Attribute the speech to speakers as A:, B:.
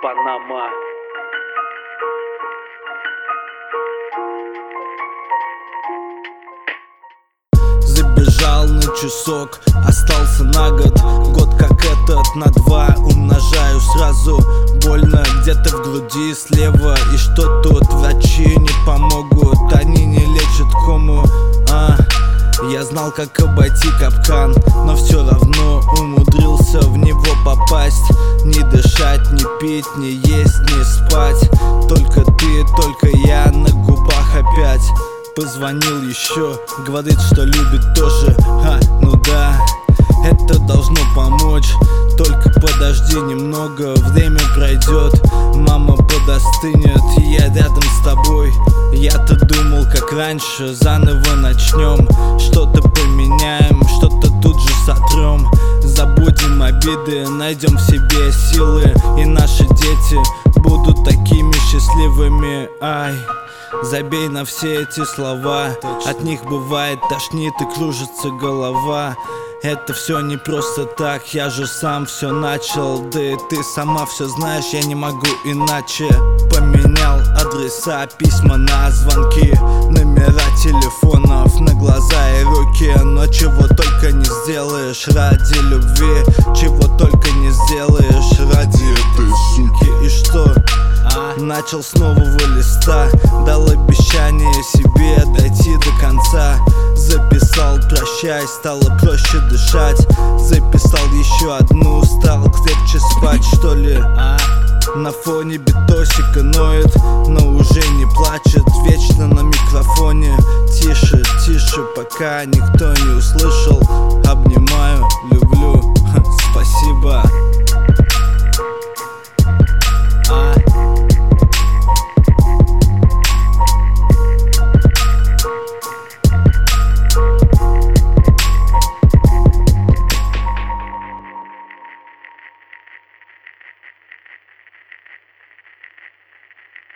A: Панама.
B: Забежал на часок, остался на год. Год как этот на 2 умножаю сразу. Больно где-то в груди слева. И что тут врачи не помогут, они не лечат кому. Я знал, как обойти капкан, но все равно умудрился в него попасть. Не дышать, не пить, не есть, не спать. Только ты, только я на губах опять. Позвонил еще, говорит, что любит тоже. Ну да, это должно помочь. Только подожди немного, время пройдет. Мама подостынет, и я рядом с тобой. Я-то думал, как раньше, заново начнем. Что-то поменяем, что-то тут же сотрем. Забудем обиды, найдем в себе силы. И наши дети будут такими счастливыми. Забей на все эти слова. От них бывает тошнит и кружится голова. Это все не просто так, я же сам все начал. Да и ты сама все знаешь, я не могу иначе. Поменял адреса, письма на звонки, номера телефонов на глаза и руки. Но чего только не сделаешь ради любви, чего только не сделаешь ради этой суки. И что? Начал с нового листа, дал обещание себе дойти до конца. Записал прощай, стало проще дышать. Записал еще одну, стал крепче спать, что ли. На фоне битосика ноет, но уже не плачет. Вечно на микрофоне, тише, тише, пока никто не услышал. Обнимаю, люблю.